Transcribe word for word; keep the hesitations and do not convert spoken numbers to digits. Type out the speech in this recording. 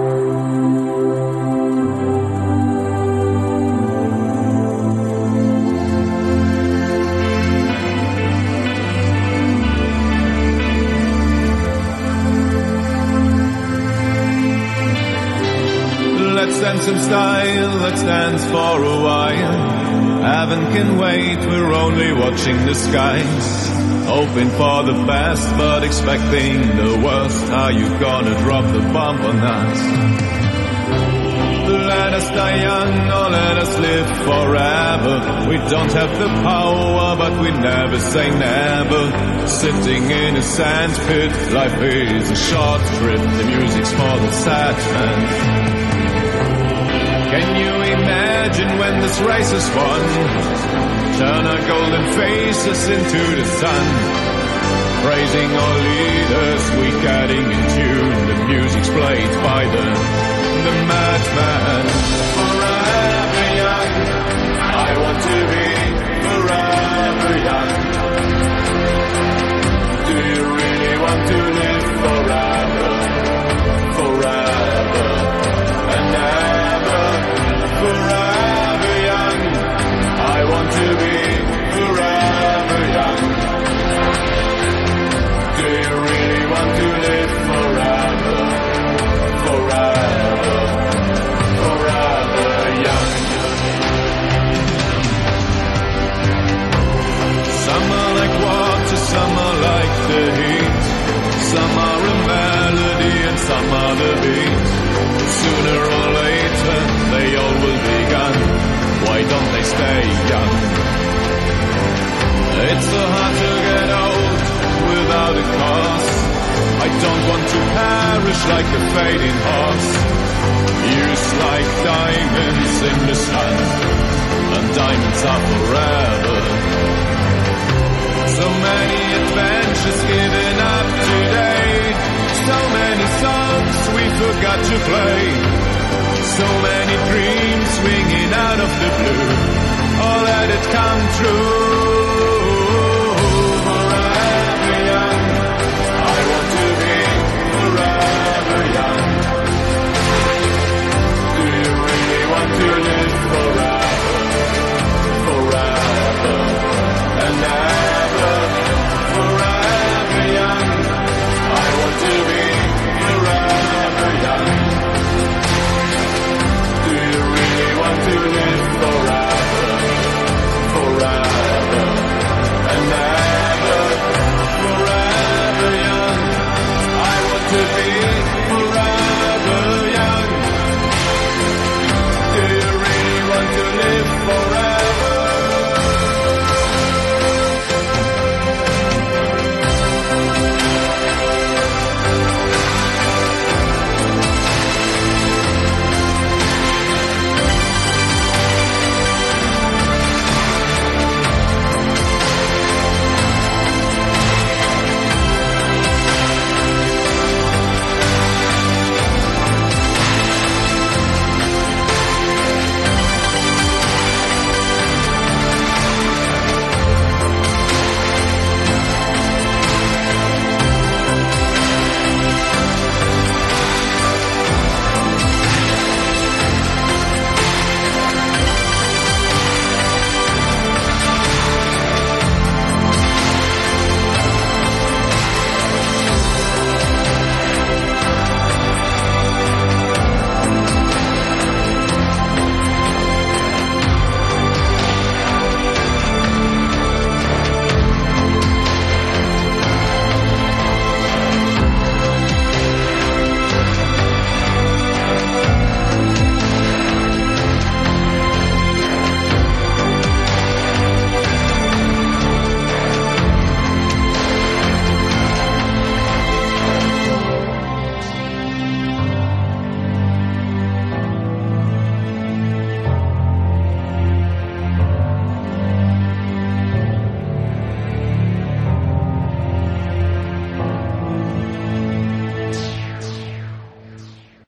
Let's dance some style, let's dance for a while. Heaven can wait, we're only watching the skies. Hoping for the best, but expecting the worst. Are you gonna drop the bomb on us? Let us die young, or let us live forever. We don't have the power, but we never say never. Sitting in a sandpit, life is a short trip. The music's for the sad man. Can you imagine when this race is won? Turn our golden faces into the sun. Praising our leaders, we getting in tune. The music's played by the, the madman. Forever young, I want to be forever young. Do you really want to live forever? Forever and ever. Forever young, I want to be forever young. Do you really want to live forever? Forever, forever young. Some are like water, some are like the heat. Some are a melody and some are the beat. Sooner or later, they all will be gone. Why don't they stay young? It's so hard to get old without a cause. I don't want to perish like a fading horse. Used like diamonds in the sun, and diamonds are forever. So many adventures given up today. So many songs we forgot to play. So many dreams swinging out of the blue. Oh, let it come true.